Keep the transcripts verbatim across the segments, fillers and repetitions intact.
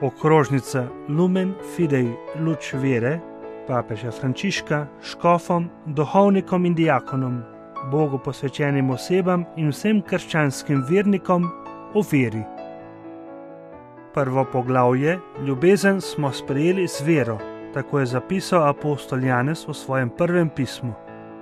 okrožnica Lumen Fidei Luč vere papeža Frančiška škofom, duhovnikom in diakonom, Bogu posvečenim osebam in vsem krščanskim vernikom o veri. Prvo poglavje, ljubezen smo sprejeli z vero, tako je zapisal apostol Janez v svojem prvem pismu.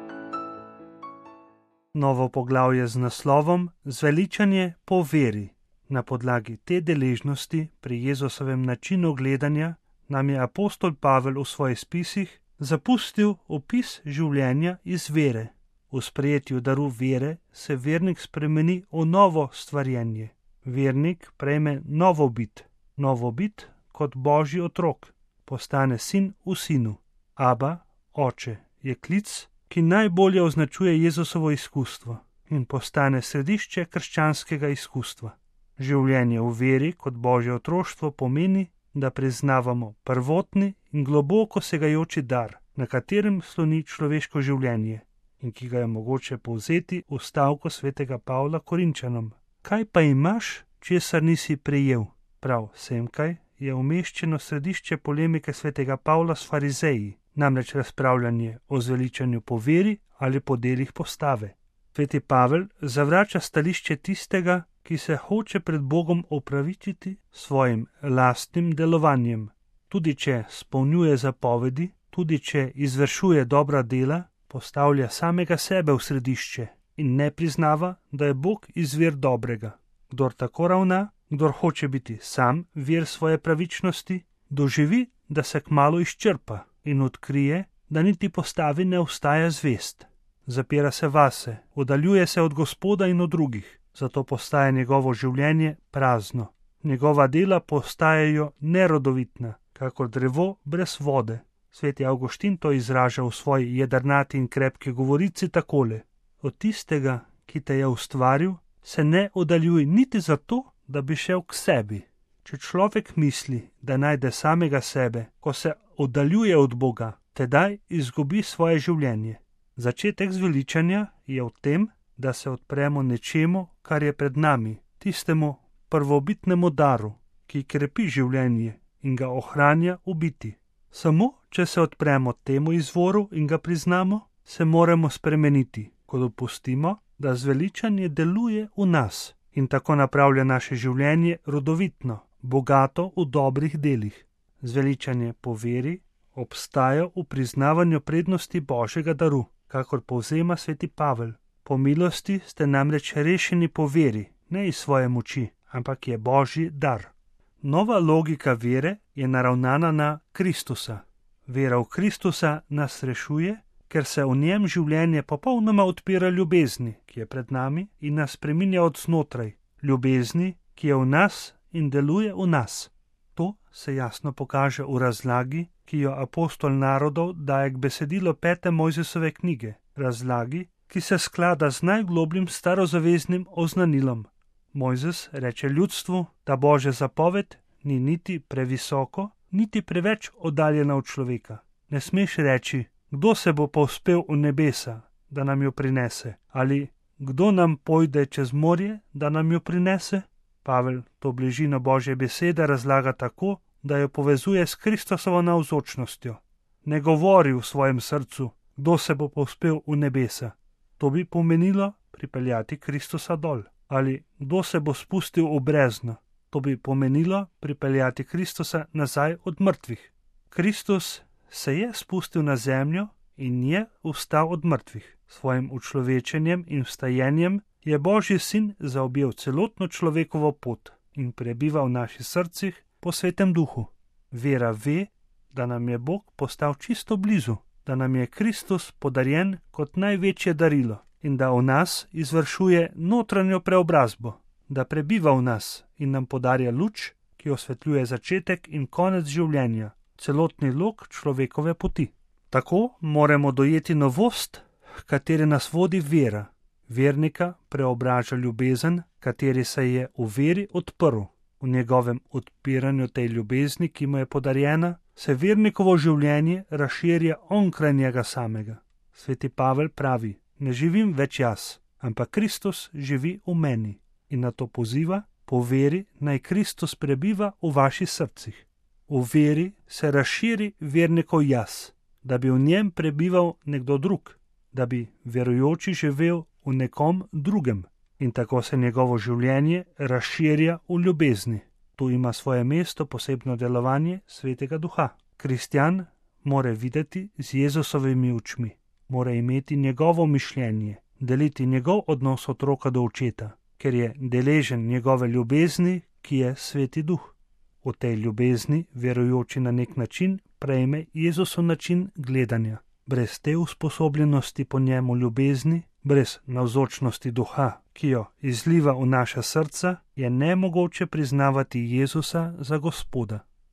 Novo poglavje z naslovom Zveličanje po veri. Na podlagi te deležnosti pri Jezusovem načinu gledanja nam je apostol Pavel v svojih spisih zapustil opis življenja iz vere. V sprejetju daru vere se vernik spremeni v novo stvarjenje. Vernik prejme novo bit, novo bit kot Božji otrok, postane sin v sinu. Aba, oče, je klic, ki najbolje označuje Jezusovo izkustvo in postane središče krščanskega izkustva. Življenje v veri kot Božje otroštvo pomeni, da priznavamo prvotni in globoko segajoči dar, na katerem sloni človeško življenje in ki ga je mogoče povzeti v stavku svetega Pavla Korinčanom. Kaj pa imaš, česar nisi prejel? Prav, semkaj je umeščeno središče polemike svetega Pavla s farizeji, namreč razpravljanje o zveličanju po veri ali po delih postave. Sveti Pavel zavrača stališče tistega, ki se hoče pred Bogom opravičiti svojim lastnim delovanjem. Tudi če spolnjuje zapovedi, tudi če izvršuje dobra dela, postavlja samega sebe v središče in ne priznava, da je Bog izvir dobrega. Kdor tako ravna, kdor hoče biti sam vir svoje pravičnosti, doživi, da se kmalu izčrpa in odkrije, da niti postavi ne ostaja zvest. Zapira se vase, oddaljuje se od Gospoda in od drugih, zato postaja njegovo življenje prazno. Njegova dela postajajo nerodovitna, kakor drevo brez vode. Sveti Avguštin to izraža v svoji jedrnati in krepki govorici takole: od tistega, ki te je ustvaril, se ne oddaljuj niti zato, da bi šel k sebi. Če človek misli, da najde samega sebe, ko se oddaljuje od Boga, tedaj izgubi svoje življenje. Začetek zveličanja je v tem, da se odpremo nečemu, kar je pred nami, tistemu prvobitnemu daru, ki krepi življenje in ga ohranja v biti. Samo, če se odpremo temu izvoru in ga priznamo, se moramo spremeniti, ko dopustimo, da zveličanje deluje v nas in tako napravlja naše življenje rodovitno, bogato v dobrih delih. Zveličanje po veri obstaja v priznavanju prednosti Božjega daru, kakor povzema sveti Pavel. Po milosti ste namreč rešeni po veri, ne iz svoje moči, ampak je Božji dar. Nova logika vere je naravnana na Kristusa. Vera v Kristusa nas rešuje, ker se v njem življenje popolnoma odpira ljubezni, ki je pred nami in nas spreminja od znotraj, ljubezni, ki je v nas in deluje v nas. To se jasno pokaže v razlagi, ki jo apostol narodov daje k besedilu pete Mojzesove knjige, razlagi, ki se sklada z najglobljim starozaveznim oznanilom. Mojzes reče ljudstvu, da Božja zapoved ni niti previsoko, niti preveč oddaljena od človeka. Ne smeš reči, kdo se bo povzpel v nebesa, da nam jo prinese, ali kdo nam pojde čez morje, da nam jo prinese. Pavel to bližino Božje besede razlaga tako, da jo povezuje s Kristusovo navzočnostjo. Ne govori v svojem srcu, kdo se bo povzpel v nebesa. To bi pomenilo pripeljati Kristusa dol. Ali kdo se bo spustil v brezno. To bi pomenilo pripeljati Kristusa nazaj od mrtvih. Kristus se je spustil na zemljo in je vstal od mrtvih. Svojim učlovečenjem in vstajenjem je Božji sin zaobjel celotno človekovo pot in prebiva v naših srcih po svetem duhu. Vera ve, da nam je Bog postal čisto blizu, da nam je Kristus podarjen kot največje darilo in da v nas izvršuje notranjo preobrazbo, da prebiva v nas in nam podarja luč, ki osvetljuje začetek in konec življenja, celotni lok človekove poti. Tako moramo dojeti novost, kateri nas vodi vera. Vernika preobraža ljubezen, kateri se je v veri odprl. V njegovem odpiranju tej ljubezni, ki mu je podarjena, se vernikovo življenje razširja onkraj njega samega. Sveti Pavel pravi: ne živim več jaz, ampak Kristus živi v meni, in na to poziva, Po veri naj Kristus prebiva v vaših srcih. V veri se razširi vernikov jaz, da bi v njem prebival nekdo drug, da bi verujoči živel v nekom drugem in tako se njegovo življenje razširja v ljubezni. Tu ima svoje mesto posebno delovanje Svetega Duha. Kristjan mora videti z Jezusovimi očmi, mora imeti njegovo mišljenje, deliti njegov odnos otroka do očeta, ker je deležen njegove ljubezni, ki je Sveti Duh. V tej ljubezni verujoči na nek način prejme Jezusov način gledanja. Brez te usposobljenosti po njemu ljubezni, brez navzočnosti Duha, ki jo izliva v naša srca, je nemogoče priznavati Jezusa za Gospoda.